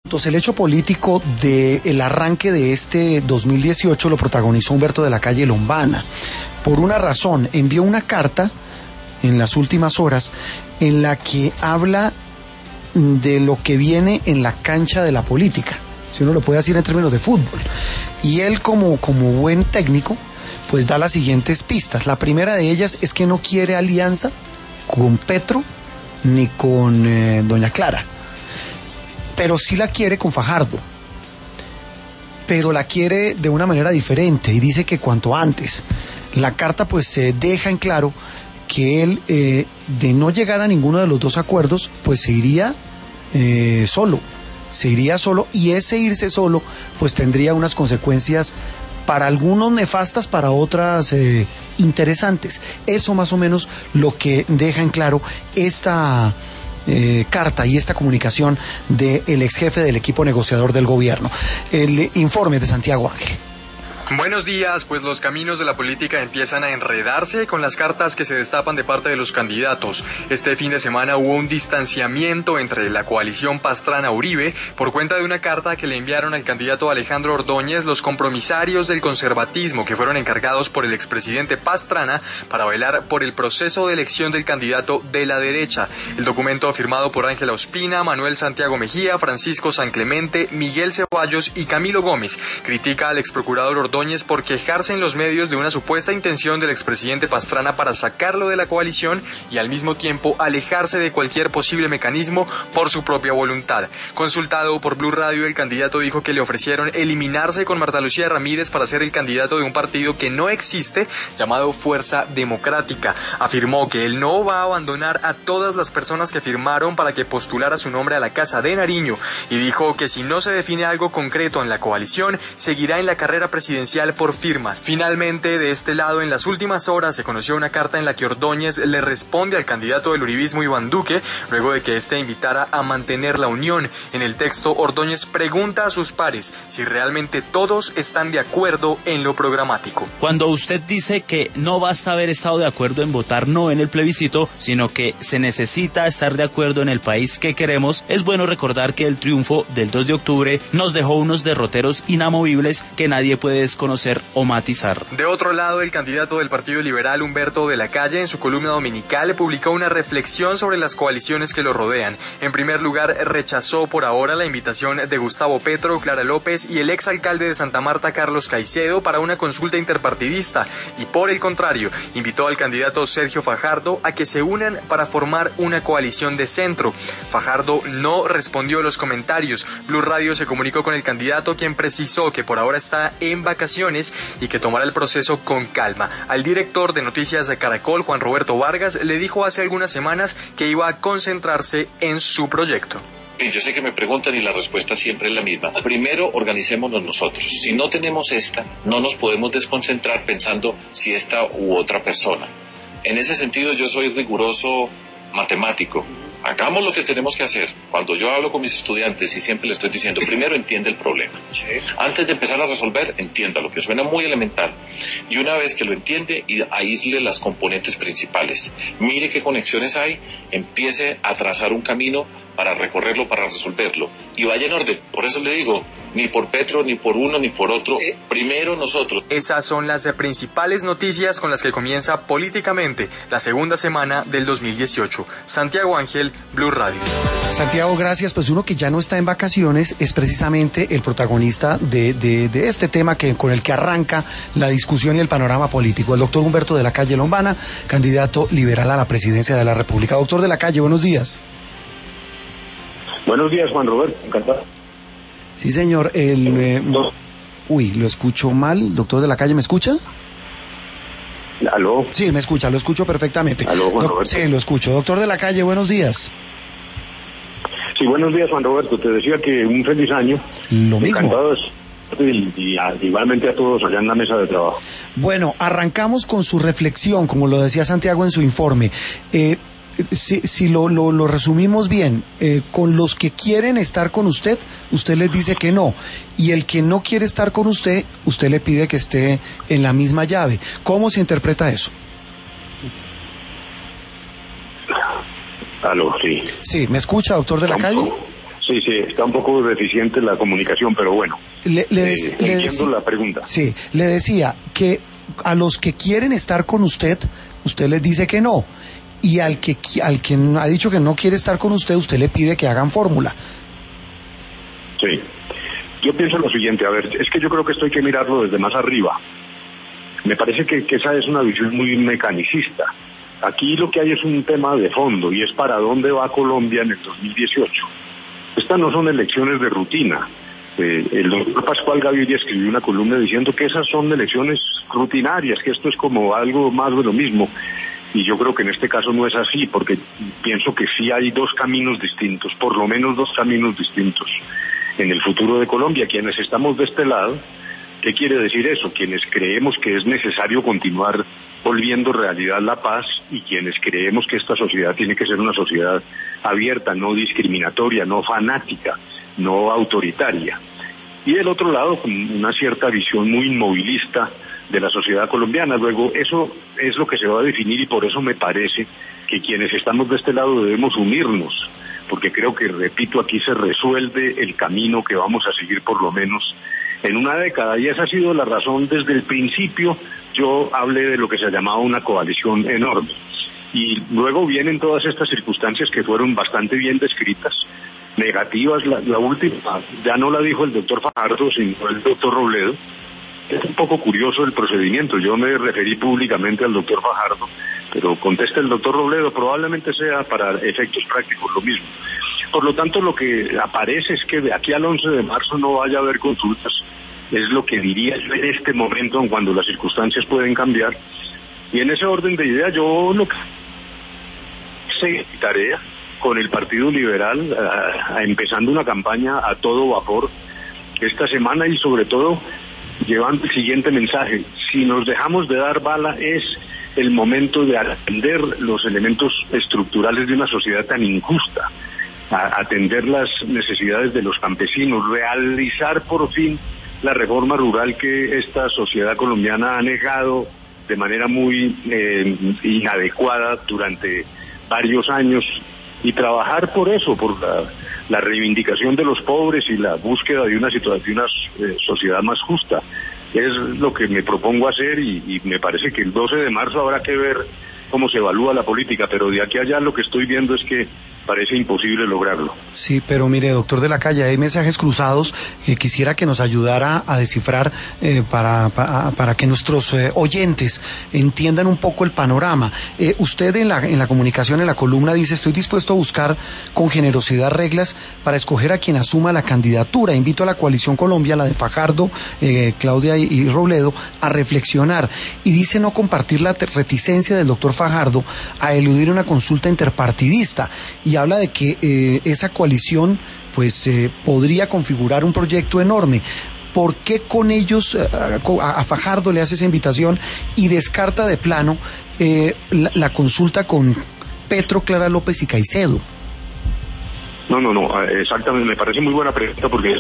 Entonces, el hecho político del arranque de este 2018 lo protagonizó Humberto de la Calle Lombana. Por una razón, envió una carta en las últimas horas en la que habla de lo que viene en la cancha de la política, si uno lo puede decir en términos de fútbol. Y él, como buen técnico, pues da las siguientes pistas. La primera de ellas es que no quiere alianza con Petro ni con doña Clara, pero sí la quiere con Fajardo, pero la quiere de una manera diferente y dice que cuanto antes. La carta pues deja en claro que él, de no llegar a ninguno de los dos acuerdos, pues se iría solo, y ese irse solo pues tendría unas consecuencias para algunos nefastas, para otras interesantes. Eso más o menos lo que deja en claro esta carta y esta comunicación del ex jefe del equipo negociador del gobierno. El informe de Santiago Ángel. Buenos días, pues los caminos de la política empiezan a enredarse con las cartas que se destapan de parte de los candidatos. Este fin de semana hubo un distanciamiento entre la coalición Pastrana-Uribe por cuenta de una carta que le enviaron al candidato Alejandro Ordóñez los compromisarios del conservatismo que fueron encargados por el expresidente Pastrana para velar por el proceso de elección del candidato de la derecha. El documento, firmado por Ángela Ospina, Manuel Santiago Mejía, Francisco San Clemente, Miguel Ceballos y Camilo Gómez, critica al exprocurador Ordóñez por quejarse en los medios de una supuesta intención del expresidente Pastrana para sacarlo de la coalición y al mismo tiempo alejarse de cualquier posible mecanismo por su propia voluntad. Consultado por Blue Radio, el candidato dijo que le ofrecieron eliminarse con Marta Lucía Ramírez para ser el candidato de un partido que no existe, llamado Fuerza Democrática. Afirmó que él no va a abandonar a todas las personas que firmaron para que postulara su nombre a la Casa de Nariño, y dijo que si no se define algo concreto en la coalición, seguirá en la carrera presidencial por firmas. Finalmente, de este lado, en las últimas horas se conoció una carta en la que Ordóñez le responde al candidato del uribismo, Iván Duque, luego de que éste invitara a mantener la unión. En el texto, Ordóñez pregunta a sus pares si realmente todos están de acuerdo en lo programático. Cuando usted dice que no basta haber estado de acuerdo en votar no en el plebiscito, sino que se necesita estar de acuerdo en el país que queremos, es bueno recordar que el triunfo del 2 de octubre nos dejó unos derroteros inamovibles que nadie puede desconocer o matizar. De otro lado, el candidato del Partido Liberal, Humberto de la Calle, en su columna dominical publicó una reflexión sobre las coaliciones que lo rodean. En primer lugar, rechazó por ahora la invitación de Gustavo Petro, Clara López y el exalcalde de Santa Marta, Carlos Caicedo, para una consulta interpartidista, y por el contrario, invitó al candidato Sergio Fajardo a que se unan para formar una coalición de centro. Fajardo no respondió a los comentarios. Blue Radio se comunicó con el candidato, quien precisó que por ahora está en vacaciones y que tomará el proceso con calma. Al director de Noticias de Caracol, Juan Roberto Vargas, le dijo hace algunas semanas que iba a concentrarse en su proyecto. Sí, yo sé que me preguntan y la respuesta siempre es la misma. Primero, organicémonos nosotros. Si no tenemos esta, no nos podemos desconcentrar pensando si esta u otra persona. En ese sentido, yo soy riguroso matemático. Hagamos lo que tenemos que hacer. Cuando yo hablo con mis estudiantes y siempre les estoy diciendo, primero entiende el problema. Antes de empezar a resolver, entiéndalo, que suena muy elemental. Y una vez que lo entiende, aísle las componentes principales. Mire qué conexiones hay, empiece a trazar un camino para recorrerlo, para resolverlo. Y vaya en orden. Por eso le digo, ni por Petro, ni por uno, ni por otro. Primero nosotros. Esas son las principales noticias con las que comienza políticamente la segunda semana del 2018. Santiago Ángel, Blue Radio. Santiago, gracias. Pues uno que ya no está en vacaciones es precisamente el protagonista de este tema con el que arranca la discusión y el panorama político. El doctor Humberto de la Calle Lombana, candidato liberal a la presidencia de la República. Doctor de la Calle, buenos días. Buenos días, Juan Roberto, encantado. Sí, señor. Uy, lo escucho mal. Doctor de la Calle, ¿me escucha? ¿Aló? Sí, me escucha, lo escucho perfectamente. ¿Aló, Juan Roberto? Sí, lo escucho. Doctor de la Calle, buenos días. Sí, buenos días, Juan Roberto. Te decía que un feliz año. Lo mismo. Encantados y igualmente a todos allá en la mesa de trabajo. Bueno, arrancamos con su reflexión, como lo decía Santiago en su informe. Si lo resumimos bien, con los que quieren estar con usted les dice que no, y el que no quiere estar con usted le pide que esté en la misma llave. ¿Cómo se interpreta eso? Aló, sí. Sí, ¿me escucha, doctor de la Calle? Sí, está un poco deficiente la comunicación, pero bueno, entiendo la pregunta. Sí, le decía que a los que quieren estar con usted les dice que no, y al que ha dicho que no quiere estar con usted le pide que hagan fórmula. Sí, yo pienso lo siguiente, a ver, es que yo creo que esto hay que mirarlo desde más arriba. Me parece que esa es una visión muy mecanicista. Aquí lo que hay es un tema de fondo, y es para dónde va Colombia en el 2018. Estas no son elecciones de rutina. El doctor Pascual Gaviria escribió una columna diciendo que esas son elecciones rutinarias, que esto es como algo más de lo mismo. Y yo creo que en este caso no es así, porque pienso que sí hay dos caminos distintos, por lo menos dos caminos distintos en el futuro de Colombia. Quienes estamos de este lado, ¿qué quiere decir eso? Quienes creemos que es necesario continuar volviendo realidad la paz, y quienes creemos que esta sociedad tiene que ser una sociedad abierta, no discriminatoria, no fanática, no autoritaria. Y del otro lado, con una cierta visión muy inmovilista de la sociedad colombiana. Luego, eso es lo que se va a definir, y por eso me parece que quienes estamos de este lado debemos unirnos, porque creo que, repito, aquí se resuelve el camino que vamos a seguir por lo menos en una década, y esa ha sido la razón desde el principio. Yo hablé de lo que se llamaba una coalición enorme, y luego vienen todas estas circunstancias que fueron bastante bien descritas, negativas. La última ya no la dijo el doctor Fajardo, sino el doctor Robledo. Es un poco curioso el procedimiento. Yo me referí públicamente al doctor Fajardo, pero contesta el doctor Robledo, probablemente sea para efectos prácticos lo mismo. Por lo tanto, lo que aparece es que de aquí al 11 de marzo no vaya a haber consultas. Es lo que diría yo en este momento, cuando las circunstancias pueden cambiar. Y en ese orden de ideas, yo lo que seguiré tarea con el Partido Liberal, empezando una campaña a todo vapor esta semana, y sobre todo llevando el siguiente mensaje: si nos dejamos de dar bala, es el momento de atender los elementos estructurales de una sociedad tan injusta, atender las necesidades de los campesinos, realizar por fin la reforma rural que esta sociedad colombiana ha negado de manera muy inadecuada durante varios años, y trabajar por eso, por la reivindicación de los pobres y la búsqueda de una sociedad más justa. Es lo que me propongo hacer, y me parece que el 12 de marzo habrá que ver cómo se evalúa la política, pero de aquí a allá lo que estoy viendo es que parece imposible lograrlo. Sí, pero mire, doctor de la Calle, hay mensajes cruzados que quisiera que nos ayudara a descifrar para que nuestros oyentes entiendan un poco el panorama. Usted en la comunicación, en la columna, dice: estoy dispuesto a buscar con generosidad reglas para escoger a quien asuma la candidatura. Invito a la Coalición Colombia, la de Fajardo, Claudia y Robledo, a reflexionar. Y dice no compartir la reticencia del doctor Fajardo a eludir una consulta interpartidista, y habla de que esa coalición pues podría configurar un proyecto enorme. ¿Por qué con ellos, a Fajardo le hace esa invitación y descarta de plano la consulta con Petro, Clara López y Caicedo? No, exactamente, me parece muy buena pregunta, porque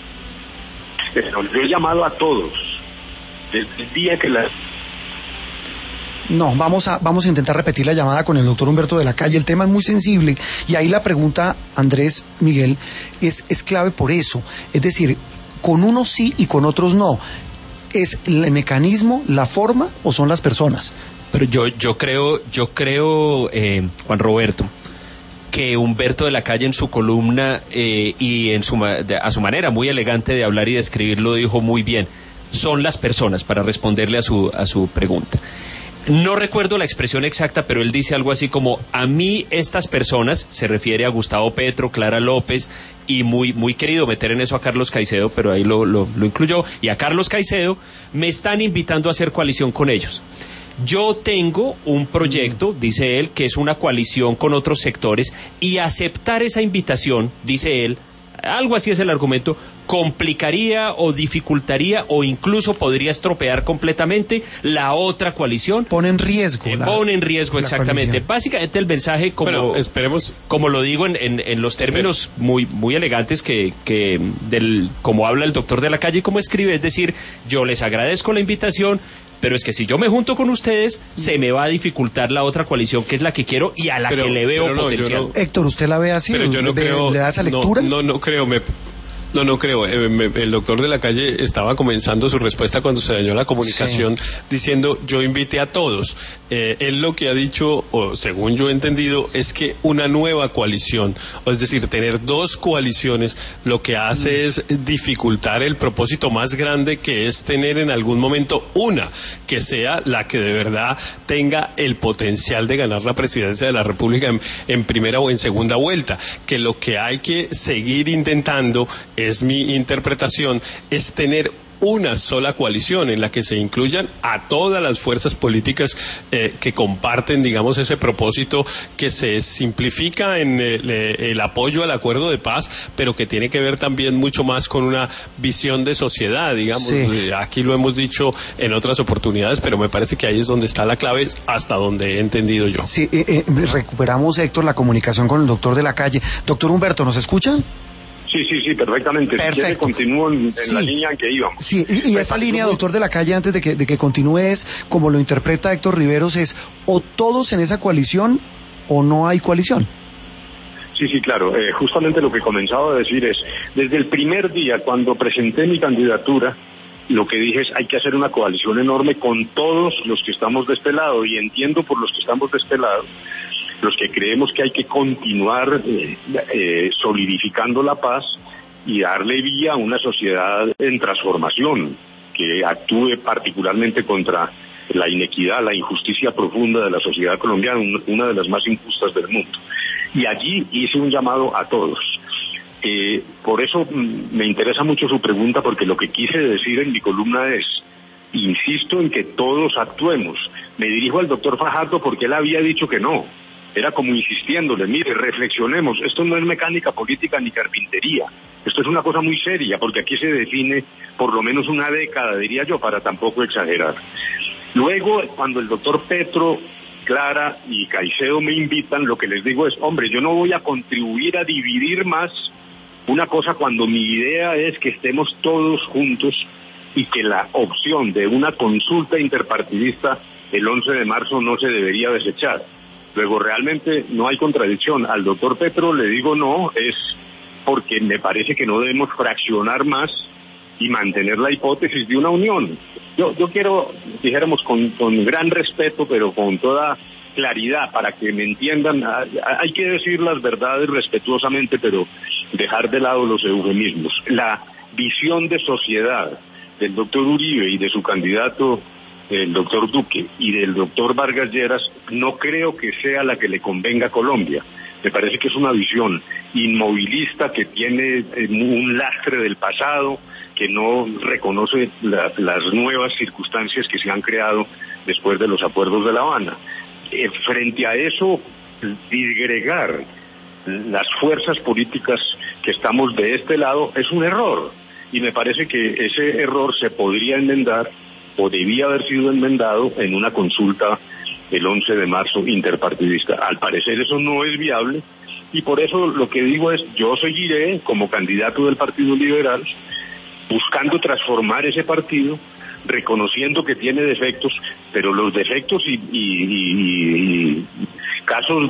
yo he llamado a todos desde el día que la... No, vamos a intentar repetir la llamada con el doctor Humberto de la Calle. El tema es muy sensible, y ahí la pregunta, Andrés, Miguel, es clave por eso. Es decir, con unos sí y con otros no. ¿Es el mecanismo, la forma, o son las personas? Pero yo creo, Juan Roberto, que Humberto de la Calle en su columna y a su manera muy elegante de hablar y de escribirlo dijo muy bien. Son las personas, para responderle a su pregunta. No recuerdo la expresión exacta, pero él dice algo así como: a mí estas personas, se refiere a Gustavo Petro, Clara López, y muy querido meter en eso a Carlos Caicedo, pero ahí lo incluyó, y a Carlos Caicedo, me están invitando a hacer coalición con ellos. Yo tengo un proyecto, dice él, que es una coalición con otros sectores, y aceptar esa invitación, dice él, algo así es el argumento, complicaría o dificultaría o incluso podría estropear completamente la otra coalición. Pone en riesgo. Pone en riesgo, exactamente. Coalición. Básicamente el mensaje, como lo digo en los términos muy elegantes como habla el doctor de la Calle y como escribe, es decir, yo les agradezco la invitación, pero es que si yo me junto con ustedes, se me va a dificultar la otra coalición, que es la que quiero y a la que le veo potencial. Héctor, ¿usted la ve así? Pero yo no creo, ¿le da esa lectura? No creo. No creo. El doctor de la calle estaba comenzando su respuesta cuando se dañó la comunicación diciendo yo invité a todos. Él lo que ha dicho, o según yo he entendido, es que una nueva coalición, o es decir, tener dos coaliciones, lo que hace es dificultar el propósito más grande, que es tener en algún momento una, que sea la que de verdad tenga el potencial de ganar la presidencia de la República en primera o en segunda vuelta. Que lo que hay que seguir intentando, es mi interpretación, es tener una sola coalición en la que se incluyan a todas las fuerzas políticas que comparten, digamos, ese propósito, que se simplifica en el apoyo al acuerdo de paz, pero que tiene que ver también mucho más con una visión de sociedad, digamos. Aquí lo hemos dicho en otras oportunidades, pero me parece que ahí es donde está la clave, hasta donde he entendido yo. Sí, recuperamos, Héctor, la comunicación con el doctor de la calle. Doctor Humberto, ¿nos escucha? Sí, perfectamente. Perfecto. Si quiere, continúo en la línea en que íbamos. Sí, y esa línea, doctor de la calle, antes de que continúes, como lo interpreta Héctor Riveros, es o todos en esa coalición o no hay coalición. Sí, claro. Justamente lo que comenzaba a decir es, desde el primer día, cuando presenté mi candidatura, lo que dije es, hay que hacer una coalición enorme con todos los que estamos de este lado, y entiendo por los que estamos de este lado, los que creemos que hay que continuar solidificando la paz y darle vía a una sociedad en transformación que actúe particularmente contra la inequidad, la injusticia profunda de la sociedad colombiana, una de las más injustas del mundo. Y allí hice un llamado a todos. Por eso me interesa mucho su pregunta, porque lo que quise decir en mi columna es, insisto en que todos actuemos. Me dirijo al doctor Fajardo porque él había dicho que no. Era como insistiéndole, mire, reflexionemos, esto no es mecánica política ni carpintería, esto es una cosa muy seria, porque aquí se define por lo menos una década, diría yo, para tampoco exagerar. Luego, cuando el doctor Petro, Clara y Caicedo me invitan, lo que les digo es, hombre, yo no voy a contribuir a dividir más una cosa cuando mi idea es que estemos todos juntos y que la opción de una consulta interpartidista el 11 de marzo no se debería desechar. Luego, realmente no hay contradicción. Al doctor Petro le digo no, es porque me parece que no debemos fraccionar más y mantener la hipótesis de una unión. Yo quiero, dijéramos, con gran respeto, pero con toda claridad, para que me entiendan, hay que decir las verdades respetuosamente, pero dejar de lado los eufemismos. La visión de sociedad del doctor Uribe y de su candidato, el doctor Duque, y del doctor Vargas Lleras, no creo que sea la que le convenga a Colombia. Me parece que es una visión inmovilista que tiene un lastre del pasado, que no reconoce las nuevas circunstancias que se han creado después de los acuerdos de La Habana. Frente a eso, disgregar las fuerzas políticas que estamos de este lado es un error, y me parece que ese error se podría enmendar, o debía haber sido enmendado, en una consulta el 11 de marzo interpartidista. Al parecer eso no es viable, y por eso lo que digo es, yo seguiré como candidato del Partido Liberal, buscando transformar ese partido, reconociendo que tiene defectos, pero los defectos y casos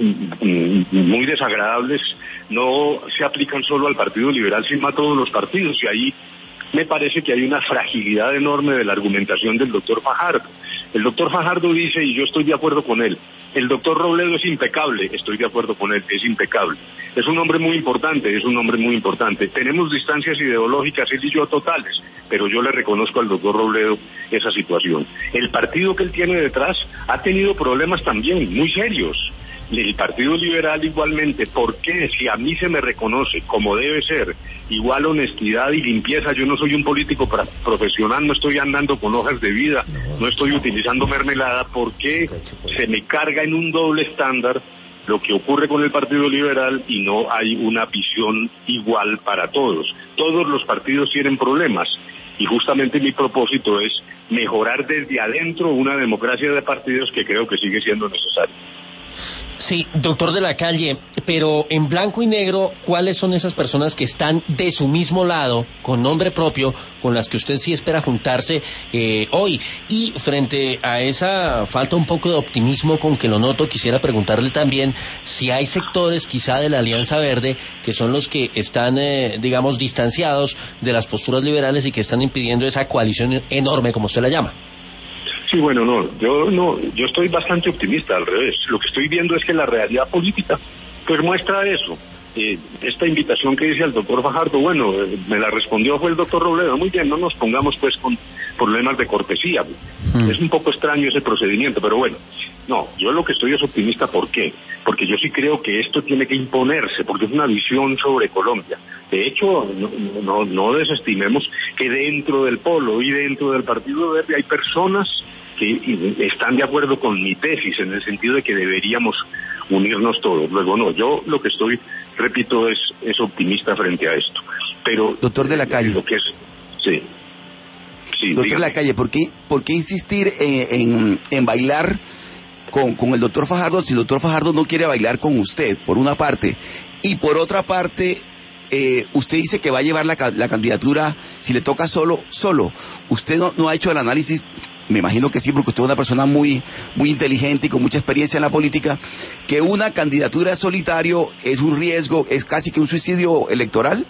muy desagradables no se aplican solo al Partido Liberal, sino a todos los partidos, y ahí me parece que hay una fragilidad enorme de la argumentación del doctor Fajardo. El doctor Fajardo dice, y yo estoy de acuerdo con él, el doctor Robledo es impecable, estoy de acuerdo con él, es impecable. Es un hombre muy importante, Tenemos distancias ideológicas, él y yo, totales, pero yo le reconozco al doctor Robledo esa situación. El partido que él tiene detrás ha tenido problemas también muy serios. El Partido Liberal igualmente. ¿Por qué? Si a mí se me reconoce, como debe ser, igual honestidad y limpieza, yo no soy un político profesional, no estoy andando con hojas de vida, no estoy utilizando mermelada, ¿por qué se me carga en un doble estándar lo que ocurre con el Partido Liberal y no hay una visión igual para todos? Todos los partidos tienen problemas, y justamente mi propósito es mejorar desde adentro una democracia de partidos que creo que sigue siendo necesaria. Sí, doctor de la Calle, pero en blanco y negro, ¿cuáles son esas personas que están de su mismo lado, con nombre propio, con las que usted sí espera juntarse hoy? Y frente a esa falta un poco de optimismo con que lo noto, quisiera preguntarle también si hay sectores quizá de la Alianza Verde que son los que están, digamos, distanciados de las posturas liberales y que están impidiendo esa coalición enorme, como usted la llama. Sí, bueno, yo estoy bastante optimista, al revés. Lo que estoy viendo es que la realidad política pues muestra eso. Esta invitación que dice al doctor Fajardo, bueno, me la respondió fue el doctor Robledo. Muy bien, no nos pongamos pues con problemas de cortesía. Es un poco extraño ese procedimiento, pero bueno. No, yo lo que estoy es optimista, ¿por qué? Porque yo sí creo que esto tiene que imponerse, porque es una visión sobre Colombia. De hecho, no desestimemos que dentro del Polo y dentro del Partido Verde hay personas que están de acuerdo con mi tesis, en el sentido de que deberíamos unirnos todos. Luego, no, yo lo que estoy, repito, es optimista frente a esto. Pero doctor de la Calle, lo que es, sí, doctor dígame. de la Calle, ¿por qué insistir en bailar con el doctor Fajardo si el doctor Fajardo no quiere bailar con usted, por una parte? Y por otra parte, usted dice que va a llevar la candidatura si le toca solo. Usted no ha hecho el análisis. Me imagino que sí, porque usted es una persona muy inteligente y con mucha experiencia en la política, que una candidatura solitario es un riesgo, es casi que un suicidio electoral.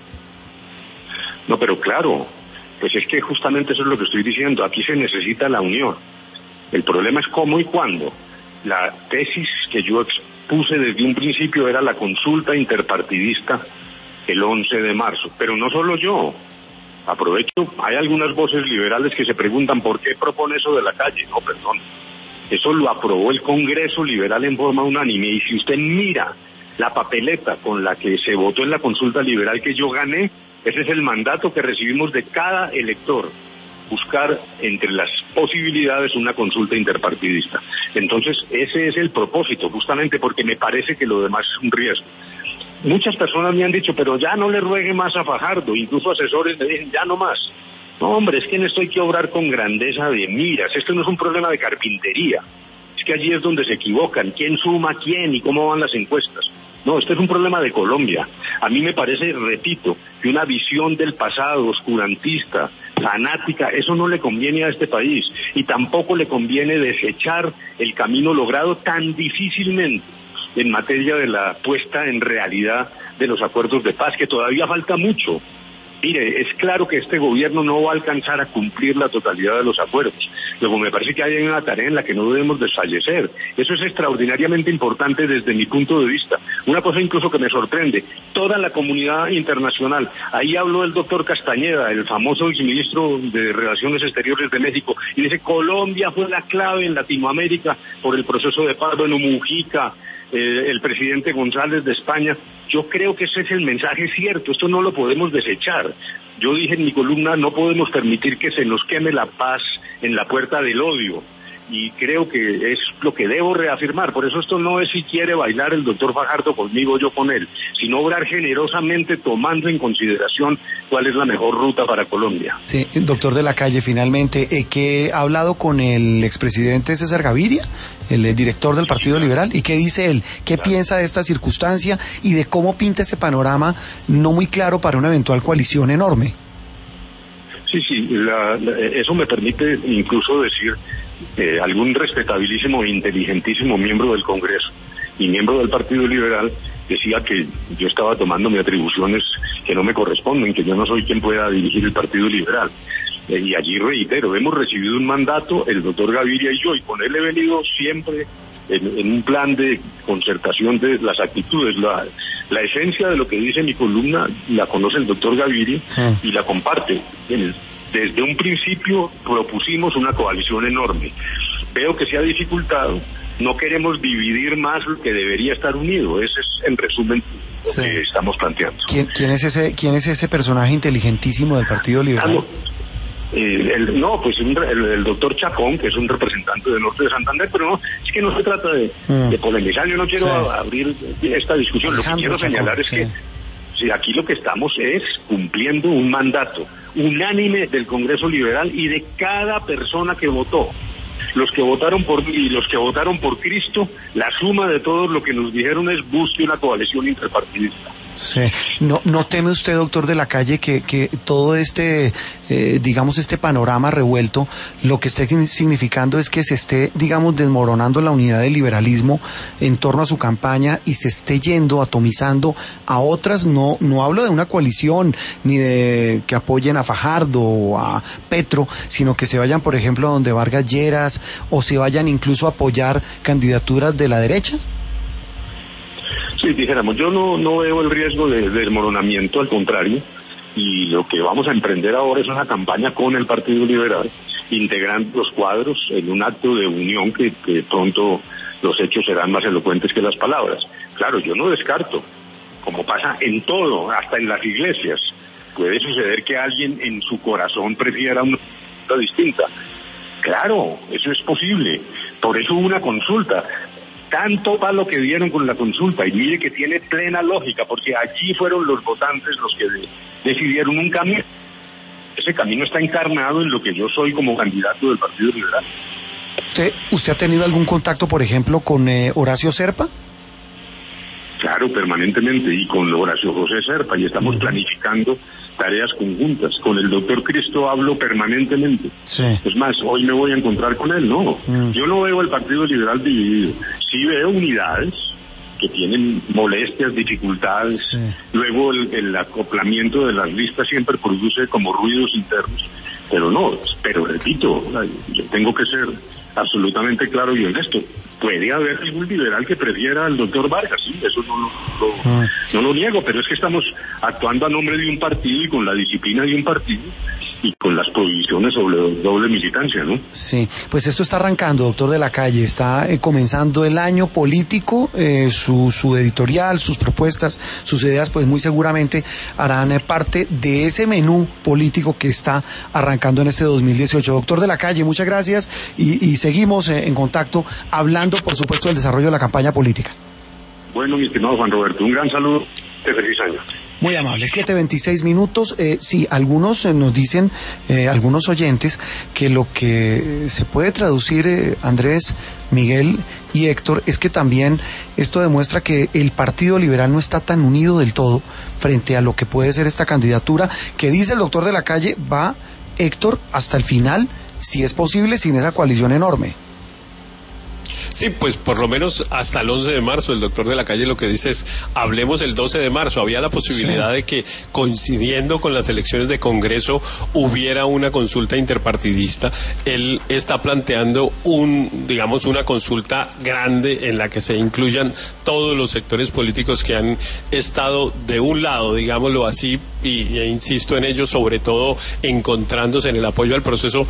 No, pero claro, pues es que justamente eso es lo que estoy diciendo. Aquí se necesita la unión. El problema es cómo y cuándo. La tesis que yo expuse desde un principio era la consulta interpartidista el 11 de marzo, pero no solo yo. Aprovecho, hay algunas voces liberales que se preguntan ¿por qué propone eso de la Calle? No, perdón. Eso lo aprobó el Congreso Liberal en forma unánime, y si usted mira la papeleta con la que se votó en la consulta liberal que yo gané, ese es el mandato que recibimos de cada elector, buscar entre las posibilidades una consulta interpartidista. Entonces, ese es el propósito, justamente porque me parece que lo demás es un riesgo. Muchas personas me han dicho, pero ya no le ruegue más a Fajardo, incluso asesores me dicen, ya no más. No, hombre, es que en esto hay que obrar con grandeza de miras, esto no es un problema de carpintería, es que allí es donde se equivocan, quién suma a quién y cómo van las encuestas. No, esto es un problema de Colombia. A mí me parece, repito, que una visión del pasado oscurantista, fanática, eso no le conviene a este país, y tampoco le conviene desechar el camino logrado tan difícilmente en materia de la puesta en realidad de los acuerdos de paz, que todavía falta mucho. Mire, es claro que este gobierno no va a alcanzar a cumplir la totalidad de los acuerdos. Luego me parece que hay una tarea en la que no debemos desfallecer. Eso es extraordinariamente importante desde mi punto de vista. Una cosa incluso que me sorprende, toda la comunidad internacional, ahí habló el doctor Castañeda, el famoso exministro de Relaciones Exteriores de México, y dice, Colombia fue la clave en Latinoamérica por el proceso de paz. Bueno, Mujica, el presidente González de España. Yo creo que ese es el mensaje cierto, esto no lo podemos desechar. Yo dije en mi columna, no podemos permitir que se nos queme la paz en la puerta del odio, y creo que es lo que debo reafirmar. Por eso esto no es si quiere bailar el doctor Fajardo conmigo o yo con él, sino obrar generosamente tomando en consideración cuál es la mejor ruta para Colombia. Sí, doctor de la Calle, finalmente, que ha hablado con el expresidente César Gaviria, el director del Partido Liberal, ¿y qué dice él? ¿Qué piensa de esta circunstancia y de cómo pinta ese panorama no muy claro para una eventual coalición enorme? Sí, eso me permite incluso decir, algún respetabilísimo e inteligentísimo miembro del Congreso y miembro del Partido Liberal decía que yo estaba tomando mis atribuciones que no me corresponden, que yo no soy quien pueda dirigir el Partido Liberal. Y allí reitero, hemos recibido un mandato, el doctor Gaviria y yo, y con él he venido siempre en un plan de concertación de las actitudes. La esencia de lo que dice mi columna la conoce el doctor Gaviria y la comparte. Desde un principio propusimos una coalición enorme. Veo que se ha dificultado, no queremos dividir más lo que debería estar unido. Ese es, en resumen, lo que estamos planteando. ¿Quién es ese personaje inteligentísimo del Partido Liberal? El doctor Chacón, que es un representante del norte de Santander, pero no, es que no se trata de polemizar. Yo no quiero abrir esta discusión. Lo que quiero señalar es que aquí lo que estamos es cumpliendo un mandato unánime del Congreso Liberal y de cada persona que votó. los que votaron por mí y los que votaron por Cristo, la suma de todos lo que nos dijeron es busque una coalición interpartidista. Sí. ¿No teme usted, doctor de la Calle, que todo este, digamos, este panorama revuelto, lo que esté significando es que se esté, digamos, desmoronando la unidad del liberalismo en torno a su campaña y se esté yendo, atomizando a otras? No hablo de una coalición ni de que apoyen a Fajardo o a Petro, sino que se vayan, por ejemplo, a donde Vargas Lleras, o se vayan incluso a apoyar candidaturas de la derecha. Sí, dijéramos, yo no veo el riesgo de desmoronamiento, al contrario, y lo que vamos a emprender ahora es una campaña con el Partido Liberal, integrando los cuadros en un acto de unión que pronto los hechos serán más elocuentes que las palabras. Claro, yo no descarto, como pasa en todo, hasta en las iglesias, puede suceder que alguien en su corazón prefiera una cosa distinta. Claro, eso es posible, por eso hubo una consulta. Tanto palo que dieron con la consulta, y mire que tiene plena lógica, porque allí fueron los votantes los que decidieron un camino. Ese camino está encarnado en lo que yo soy como candidato del Partido Liberal. ¿Usted ha tenido algún contacto, por ejemplo, con Horacio Serpa? Claro, permanentemente, y con Horacio José Serpa, y estamos planificando tareas conjuntas. Con el doctor Cristo hablo permanentemente. Sí. Es más, hoy me voy a encontrar con él, ¿no? Yo no veo el Partido Liberal dividido. Sí veo unidades que tienen molestias, dificultades. Sí. Luego el acoplamiento de las listas siempre produce como ruidos internos. Pero repito, yo tengo que ser absolutamente claro y honesto. Puede haber algún liberal que prefiera al doctor Vargas, sí, eso no lo niego, pero es que estamos actuando a nombre de un partido y con la disciplina de un partido y con las prohibiciones sobre doble militancia, ¿no? Sí, pues esto está arrancando, doctor de la Calle, está comenzando el año político, su editorial, sus propuestas, sus ideas, pues muy seguramente harán parte de ese menú político que está arrancando en este 2018. Doctor de la Calle, muchas gracias y seguimos en contacto hablando, por supuesto, del desarrollo de la campaña política. Bueno, mi estimado Juan Roberto, un gran saludo, feliz año. Muy amable, 7:26. Sí, algunos nos dicen, algunos oyentes, que lo que se puede traducir, Andrés, Miguel y Héctor, es que también esto demuestra que el Partido Liberal no está tan unido del todo frente a lo que puede ser esta candidatura, que dice el doctor de la Calle, va, Héctor, hasta el final, si es posible, sin esa coalición enorme. Sí, pues por lo menos hasta el 11 de marzo, el doctor de la Calle lo que dice es, hablemos el 12 de marzo. Había la posibilidad de que, coincidiendo con las elecciones de Congreso, hubiera una consulta interpartidista. Él está planteando una consulta grande en la que se incluyan todos los sectores políticos que han estado de un lado, digámoslo así, e insisto en ello, sobre todo encontrándose en el apoyo al proceso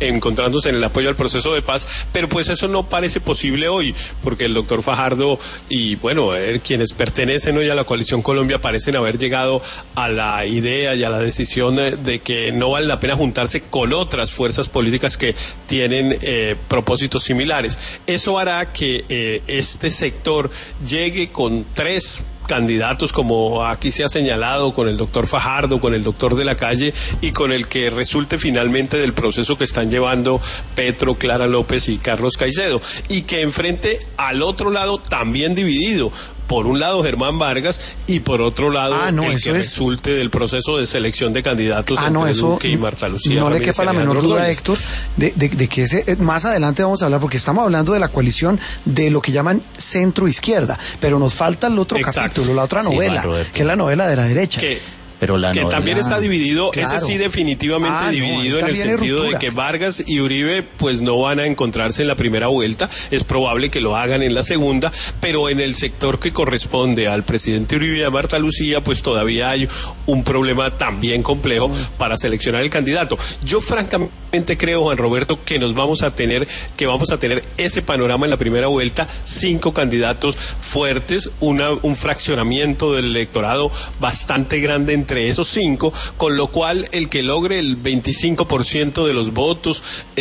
de paz, pero pues eso no parece posible hoy, porque el doctor Fajardo y quienes pertenecen hoy a la Coalición Colombia parecen haber llegado a la idea y a la decisión de que no vale la pena juntarse con otras fuerzas políticas que tienen propósitos similares. Eso hará que este sector llegue con 3 candidatos, como aquí se ha señalado, con el doctor Fajardo, con el doctor de la Calle y con el que resulte finalmente del proceso que están llevando Petro, Clara López y Carlos Caicedo, y que enfrente al otro lado también dividido, por un lado Germán Vargas y por otro lado el que resulte del proceso de selección de candidatos entre Duque y Marta Lucía. No le quepa la menor duda, Héctor, de que ese, más adelante vamos a hablar, porque estamos hablando de la coalición de lo que llaman centro-izquierda, pero nos falta el otro capítulo, la otra novela, que es la novela de la derecha. Pero la novela, también está dividido, claro. Ese sí definitivamente dividido en el sentido de que Vargas y Uribe pues no van a encontrarse en la primera vuelta, es probable que lo hagan en la segunda, pero en el sector que corresponde al presidente Uribe y a Marta Lucía pues todavía hay un problema también complejo para seleccionar el candidato. Yo francamente creo, Juan Roberto, que vamos a tener ese panorama en la primera vuelta, 5 candidatos fuertes, un fraccionamiento del electorado bastante grande entre esos 5, con lo cual el que logre el 25% de los votos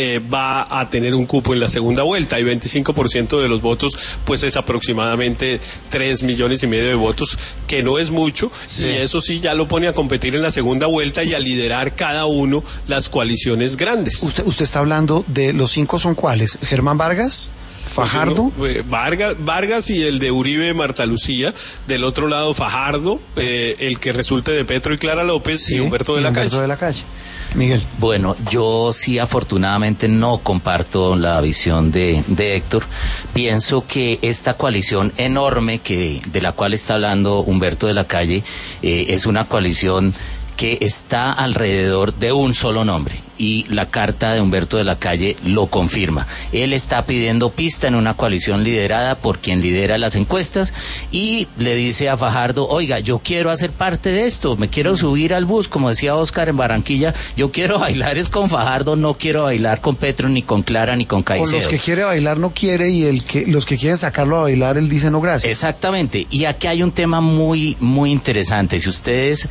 va a tener un cupo en la segunda vuelta, y 25% de los votos pues es aproximadamente 3,5 millones de votos, que no es mucho, sí. Y eso sí ya lo pone a competir en la segunda vuelta y a liderar cada uno las coaliciones grandes. Usted está hablando de los 5, ¿son cuáles? ¿Germán Vargas? ¿Fajardo? Vargas y el de Uribe, Marta Lucía. Del otro lado, Fajardo, el que resulte de Petro y Clara López, sí, y Humberto de la Calle. Miguel. Bueno, yo sí afortunadamente no comparto la visión de Héctor. Pienso que esta coalición enorme de la cual está hablando Humberto de la Calle es una coalición que está alrededor de un solo nombre, y la carta de Humberto de la Calle lo confirma. Él está pidiendo pista en una coalición liderada por quien lidera las encuestas, y le dice a Fajardo: oiga, yo quiero hacer parte de esto, me quiero subir al bus, como decía Oscar en Barranquilla, yo quiero bailar es con Fajardo, no quiero bailar con Petro, ni con Clara, ni con Caicedo. O los que quiere bailar no quiere, y los que quieren sacarlo a bailar, él dice no gracias. Exactamente, y aquí hay un tema muy, muy interesante. Si ustedes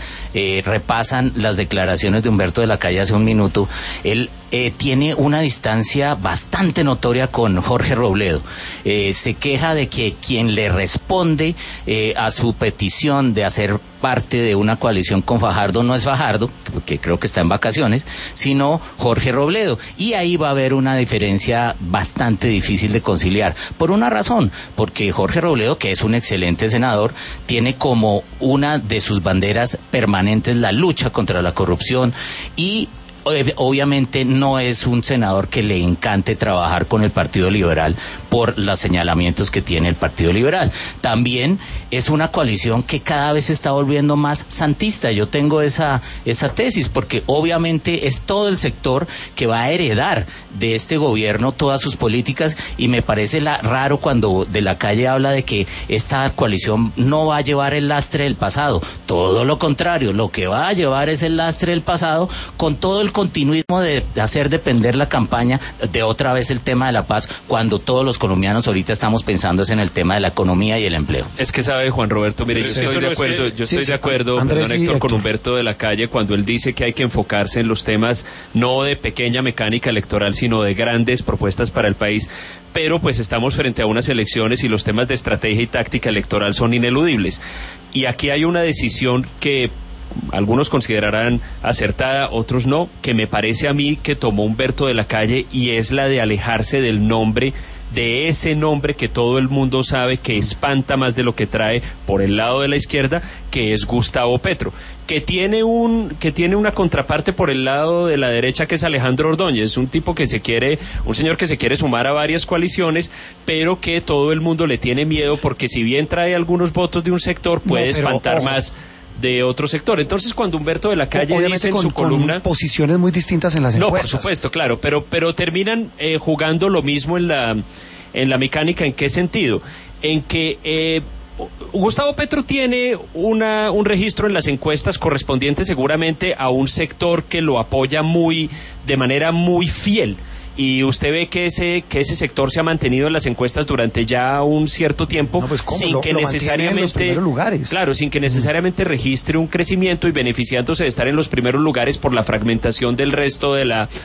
repasan las declaraciones de Humberto de la Calle hace un minuto, él tiene una distancia bastante notoria con Jorge Robledo. Se queja de que quien le responde a su petición de hacer parte de una coalición con Fajardo no es Fajardo, que creo que está en vacaciones, sino Jorge Robledo. Y ahí va a haber una diferencia bastante difícil de conciliar. Por una razón, porque Jorge Robledo, que es un excelente senador, tiene como una de sus banderas permanentes la lucha contra la corrupción, y obviamente no es un senador que le encante trabajar con el Partido Liberal por los señalamientos que tiene el Partido Liberal. También es una coalición que cada vez se está volviendo más santista. Yo tengo esa tesis, porque obviamente es todo el sector que va a heredar de este gobierno todas sus políticas, y me parece raro cuando de la Calle habla de que esta coalición no va a llevar el lastre del pasado. Todo lo contrario, lo que va a llevar es el lastre del pasado, con todo el continuismo de hacer depender la campaña de otra vez el tema de la paz, cuando todos los colombianos ahorita estamos pensando en el tema de la economía y el empleo. Es que sabe, Juan Roberto, mire, yo estoy de acuerdo, Andrés, perdón, Héctor, con Humberto de la Calle cuando él dice que hay que enfocarse en los temas no de pequeña mecánica electoral, sino de grandes propuestas para el país. Pero pues estamos frente a unas elecciones y los temas de estrategia y táctica electoral son ineludibles. Y aquí hay una decisión que algunos considerarán acertada, otros no, que me parece a mí que tomó Humberto de la Calle, y es la de alejarse del nombre, de ese nombre que todo el mundo sabe que espanta más de lo que trae por el lado de la izquierda, que es Gustavo Petro, que tiene una contraparte por el lado de la derecha, que es Alejandro Ordóñez, un señor que se quiere sumar a varias coaliciones, pero que todo el mundo le tiene miedo, porque si bien trae algunos votos de un sector, puede espantar más de otro sector. Entonces, cuando Humberto de la Calle dice en su columna, con posiciones muy distintas en las encuestas. No, por supuesto, claro, pero terminan jugando lo mismo en la mecánica. ¿En qué sentido? En que Gustavo Petro tiene un registro en las encuestas correspondiente seguramente a un sector que lo apoya de manera muy fiel. Y usted ve que ese sector se ha mantenido en las encuestas durante ya un cierto tiempo, sin que necesariamente, claro, sin que necesariamente registre un crecimiento y beneficiándose de estar en los primeros lugares por la fragmentación del resto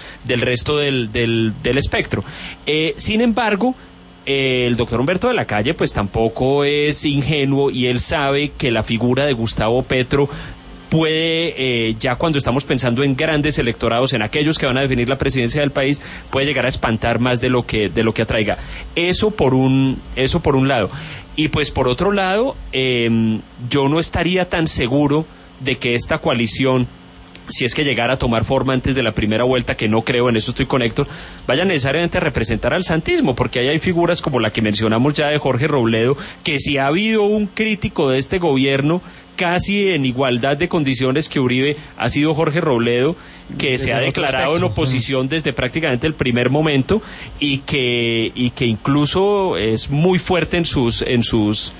del espectro. Sin embargo, el doctor Humberto de la Calle pues tampoco es ingenuo, y él sabe que la figura de Gustavo Petro puede, ya cuando estamos pensando en grandes electorados, en aquellos que van a definir la presidencia del país, puede llegar a espantar más de lo que atraiga. Eso por un lado. Y pues por otro lado, yo no estaría tan seguro de que esta coalición, si es que llegara a tomar forma antes de la primera vuelta, que no creo, en eso estoy con Héctor, vaya necesariamente a representar al santismo, porque ahí hay figuras como la que mencionamos ya de Jorge Robledo, que si ha habido un crítico de este gobierno casi en igualdad de condiciones que Uribe, ha sido Jorge Robledo, que se ha declarado en oposición desde prácticamente el primer momento, y que incluso es muy fuerte en sus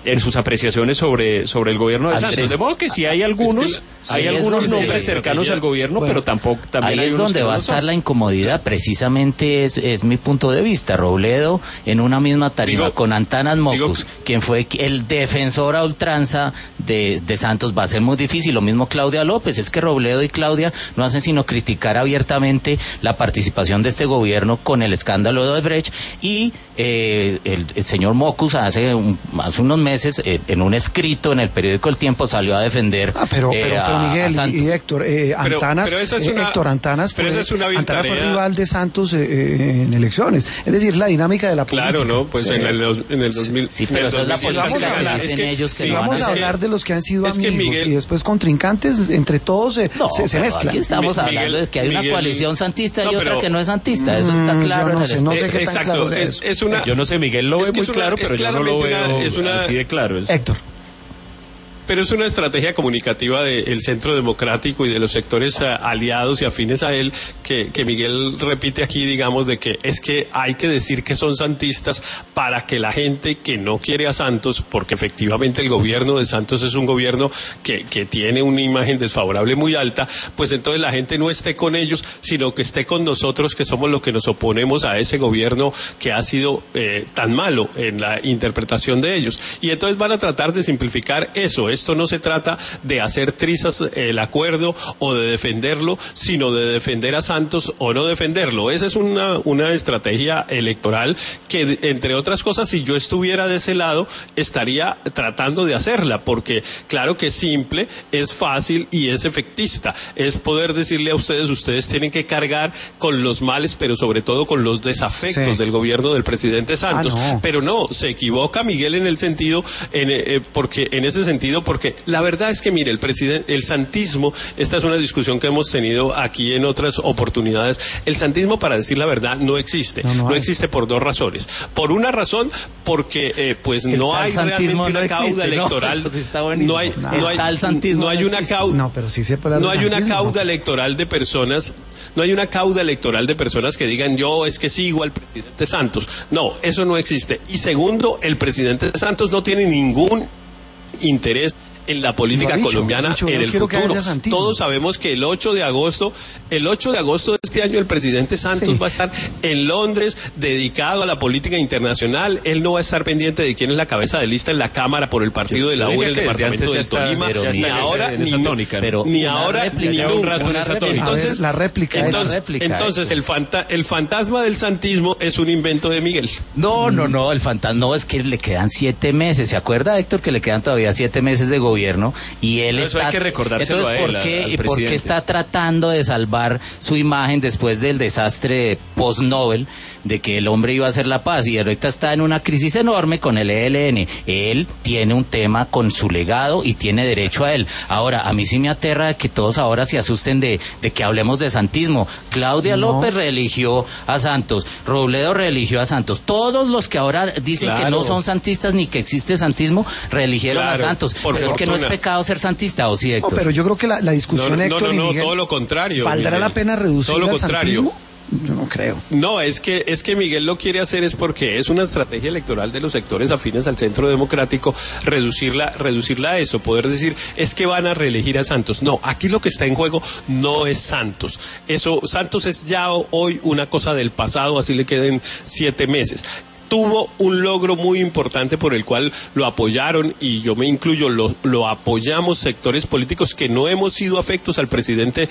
en sus apreciaciones sobre el gobierno de Santos. De modo que sí hay algunos, nombres cercanos al gobierno, pero también ahí hay es unos donde que va a no son. estar la incomodidad, precisamente es mi punto de vista. Robledo en una misma tarima con Antanas Mocus, quien fue el defensor a ultranza de Santos, va a ser muy difícil. Lo mismo Claudia López, es que Robledo y Claudia no hacen sino criticar abiertamente la participación de este gobierno con el escándalo de Odebrecht, y el señor Mocus hace unos meses en un escrito en el periódico El Tiempo salió a defender pero Miguel y Héctor, Antanas, pero esa es una, Héctor Antanas pero esa es una Antanas fue rival de Santos en elecciones, es decir, la dinámica de la política. Claro, no, pues en el 2000. Sí, pero esa es la política que dicen ellos que vamos a hablar de los que han sido amigos y después contrincantes, entre todos se mezclan. Aquí estamos hablando de que hay una coalición santista y otra que no es santista, eso está claro. No sé qué tan claro es eso. Yo no sé, Miguel lo ve muy claro, pero yo no lo veo así de claro. Héctor. Pero es una estrategia comunicativa del Centro Democrático y de los sectores aliados y afines a él que Miguel repite aquí, digamos, de que es que hay que decir que son santistas para que la gente que no quiere a Santos, porque efectivamente el gobierno de Santos es un gobierno que tiene una imagen desfavorable muy alta, pues entonces la gente no esté con ellos, sino que esté con nosotros, que somos los que nos oponemos a ese gobierno que ha sido tan malo en la interpretación de ellos. Y entonces van a tratar de simplificar eso. Esto no se trata de hacer trizas el acuerdo o de defenderlo, sino de defender a Santos o no defenderlo. Esa es una estrategia electoral que, entre otras cosas, si yo estuviera de ese lado, estaría tratando de hacerla, porque claro que es simple, es fácil y es efectista. Es poder decirle a ustedes tienen que cargar con los males, pero sobre todo con los desafectos del gobierno del presidente Santos. No. Pero no, se equivoca Miguel en el sentido, porque la verdad es que, mire, el santismo, esta es una discusión que hemos tenido aquí en otras oportunidades, el santismo, para decir la verdad, no existe. No existe por dos razones. Por una razón, porque pues no hay realmente una cauda electoral. No hay una cauda electoral de personas. No hay una cauda electoral de personas que digan yo es que sigo al presidente Santos. No, eso no existe. Y segundo, el presidente Santos no tiene ningún interés en la política colombiana en el futuro. Todos sabemos que el 8 de agosto de este año el presidente Santos va a estar en Londres dedicado a la política internacional. Él no va a estar pendiente de quién es la cabeza de lista en la Cámara por el partido de la U en el departamento del Tolima, ni ahora ni entonces la réplica. Entonces el fantasma del santismo es un invento de Miguel. No, el fantasma no, es que le quedan 7 meses. ¿Se acuerda, Héctor, que le quedan todavía 7 meses de gobierno? Y él eso está, hay que recordárselo entonces, ¿por qué está tratando de salvar su imagen después del desastre post-Nobel de que el hombre iba a hacer la paz? Y ahorita está en una crisis enorme con el ELN. Él tiene un tema con su legado y tiene derecho a él. Ahora, a mí sí me aterra que todos ahora se asusten de que hablemos de santismo. Claudia López reeligió a Santos, Robledo reeligió a Santos. Todos los que ahora dicen que no son santistas ni que existe el santismo, reeligieron a Santos. Pero es que no es pecado ser santista, ¿o sí, Héctor? No, pero yo creo que la discusión, Héctor y Miguel, todo lo contrario. ¿valdrá la pena reducir el santismo? Yo no creo. No, es que Miguel lo quiere hacer es porque es una estrategia electoral de los sectores afines al Centro Democrático reducirla a eso, poder decir es que van a reelegir a Santos. No, aquí lo que está en juego no es Santos. Santos es ya hoy una cosa del pasado, así le queden 7 meses. Tuvo un logro muy importante por el cual lo apoyaron, y yo me incluyo, lo apoyamos sectores políticos que no hemos sido afectos al presidente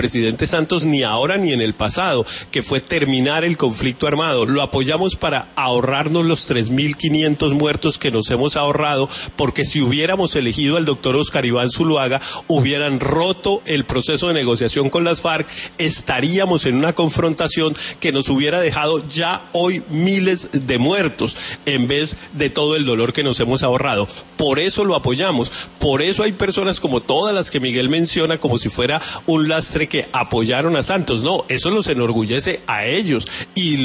Santos ni ahora ni en el pasado, que fue terminar el conflicto armado. Lo apoyamos para ahorrarnos los 3.500 muertos que nos hemos ahorrado, porque si hubiéramos elegido al doctor Oscar Iván Zuluaga, hubieran roto el proceso de negociación con las FARC, estaríamos en una confrontación que nos hubiera dejado ya hoy miles de muertos en vez de todo el dolor que nos hemos ahorrado. Por eso lo apoyamos. Por eso hay personas como todas las que Miguel menciona como si fuera un lastre que apoyaron a Santos. No, eso los enorgullece a ellos y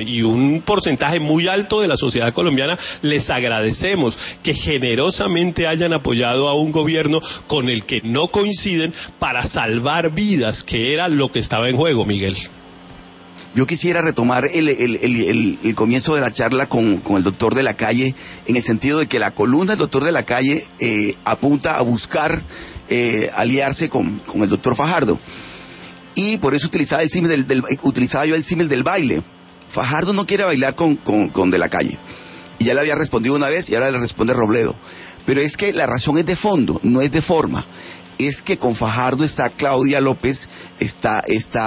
un porcentaje muy alto de la sociedad colombiana les agradecemos que generosamente hayan apoyado a un gobierno con el que no coinciden para salvar vidas, que era lo que estaba en juego, Miguel. yo quisiera retomar el comienzo de la charla con el doctor de la Calle, en el sentido de que la columna del doctor de la Calle apunta a buscar aliarse con el doctor Fajardo. Y por eso utilizaba yo el símil del baile. Fajardo no quiere bailar con de la Calle. Y ya le había respondido una vez y ahora le responde Robledo. Pero es que la razón es de fondo, no es de forma. Es que con Fajardo está Claudia López, está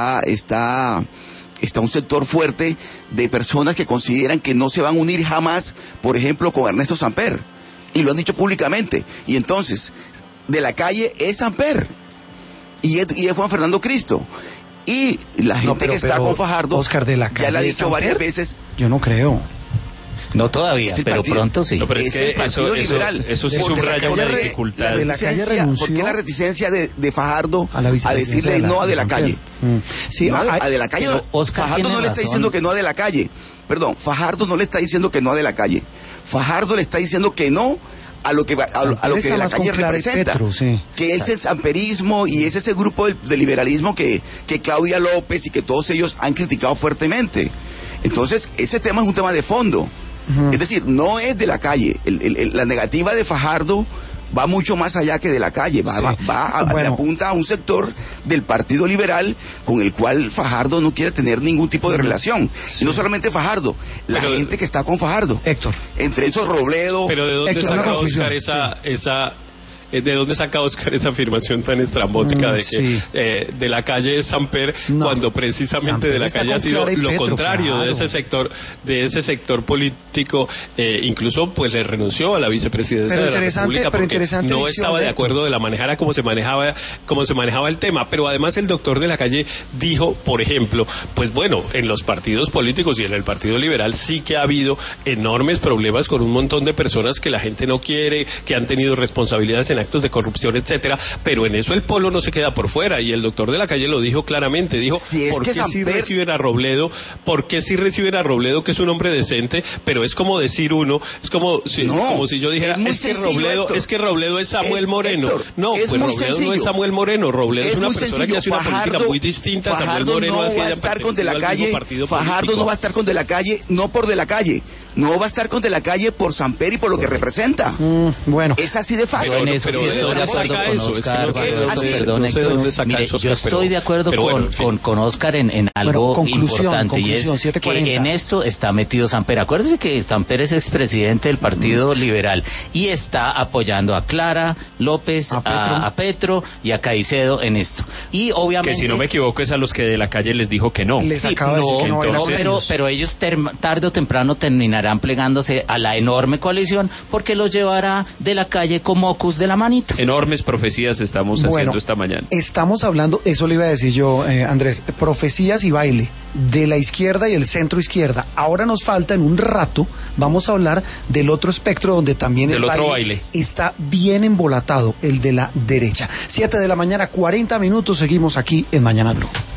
un sector fuerte de personas que consideran que no se van a unir jamás, por ejemplo, con Ernesto Samper. Y lo han dicho públicamente. Y entonces, de la Calle es Samper. Y es Juan Fernando Cristo. Y la gente que está con Fajardo, Oscar, de la Calle ya le ha dicho varias veces. Yo no creo. No todavía, pero partido, pronto sí. No, pero es que eso sí subraya una dificultad. ¿Por qué la reticencia de Fajardo a decirle no a De la Calle? Sí, no a De la Calle. Fajardo no le está diciendo que no a De la Calle. Perdón, Fajardo no le está diciendo que no a De la Calle. Fajardo le está diciendo que no a lo que De la Calle representa, Petro, sí. Que es el samperismo y es ese grupo de liberalismo que Claudia López y que todos ellos han criticado fuertemente. Entonces, ese tema es un tema de fondo. Es decir, no es De la Calle. La negativa de Fajardo va mucho más allá que De la Calle. Le apunta a un sector del Partido Liberal con el cual Fajardo no quiere tener ningún tipo de relación. Sí. Y no solamente Fajardo, la gente que está con Fajardo. Héctor. Entre esos Robledo. Pero ¿de dónde saca Oscar ¿de dónde saca Oscar esa afirmación tan estrambótica de que De la Calle es Samper, cuando precisamente Samper De la Calle ha sido lo contrario, claro, de ese sector político? Incluso pues le renunció a la vicepresidencia de la República porque no estaba de acuerdo de la manera como se manejaba el tema. Pero además el doctor De la Calle dijo, por ejemplo, pues bueno, en los partidos políticos y en el Partido Liberal sí que ha habido enormes problemas con un montón de personas que la gente no quiere, que han tenido responsabilidades en actos de corrupción, etcétera, pero en eso el polo no se queda por fuera, y el doctor De la Calle lo dijo claramente, dijo, ¿por qué sí reciben a Robledo? ¿Por qué sí reciben a Robledo, que es un hombre decente? Pero es como decir como si yo dijera, es que Robledo es Samuel Moreno. Héctor, no, pues Robledo sencillo. No es Samuel Moreno, Robledo es una persona sencillo. que hace una política muy distinta. Samuel Moreno no va a estar con De la Calle. Fajardo no va a estar con De la Calle, no por De la Calle, no va a estar con De la Calle por Samper y por lo que representa. Bueno, es así de fácil. Yo estoy de acuerdo con Oscar en algo importante, y es que en esto está metido Samper. Acuérdense que Samper es expresidente del Partido Liberal y está apoyando a Clara López, a Petro y a Caicedo en esto. Y obviamente, que si no me equivoco es a los que De la Calle les dijo que no. Pero ellos tarde o temprano terminarán plegándose a la enorme coalición, porque los llevará De la Calle como Ocus de la manito. Enormes profecías estamos haciendo esta mañana. Estamos hablando, eso le iba a decir yo, Andrés, profecías y baile de la izquierda y el centro izquierda. Ahora nos falta, en un rato, vamos a hablar del otro espectro donde también el baile está bien embolatado, el de la derecha. 7 de la mañana, 40 minutos, seguimos aquí en Mañana Blue.